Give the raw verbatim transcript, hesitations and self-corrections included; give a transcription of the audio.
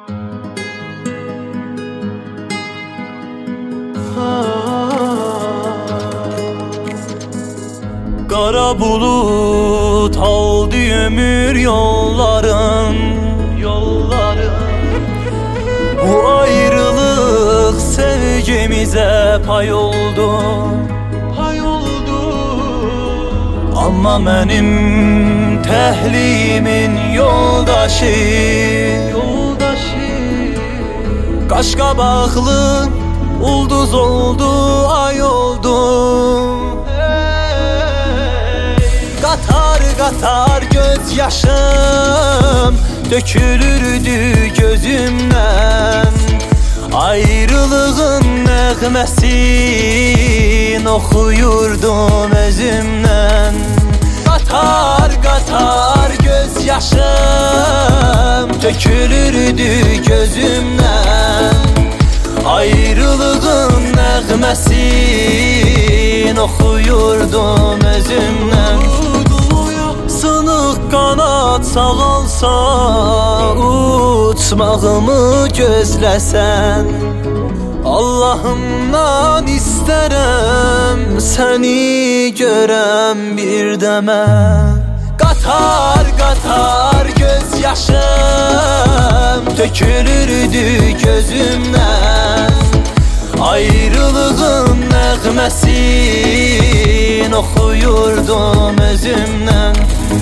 Qara bulut aldı ömür yolların, yolların. Bu ayrılık sevgimize pay oldu, pay oldu. Amma mənim təhlimin yoldaşı, yoldaşı. Qaşqabaqlı ulduz oldu, ay oldu. Qatar qatar göz yaşım dökülürdü gözümden. Ayrılığın nəğməsin oxuyurdum özümdən. Qatar qatar göz yaşım dökülürdü gözümdən. Ayrılığın nəğməsin oxuyurdum özümdən. Sınıq qanat sağalsa uçmağımı gözləsən. Allahımdan istərəm səni görəm bir dəmə. Qatar qatar göz yaşım tökülürdü gözümdən. Ayrılığın nəğməsin oxuyurdum özümdən.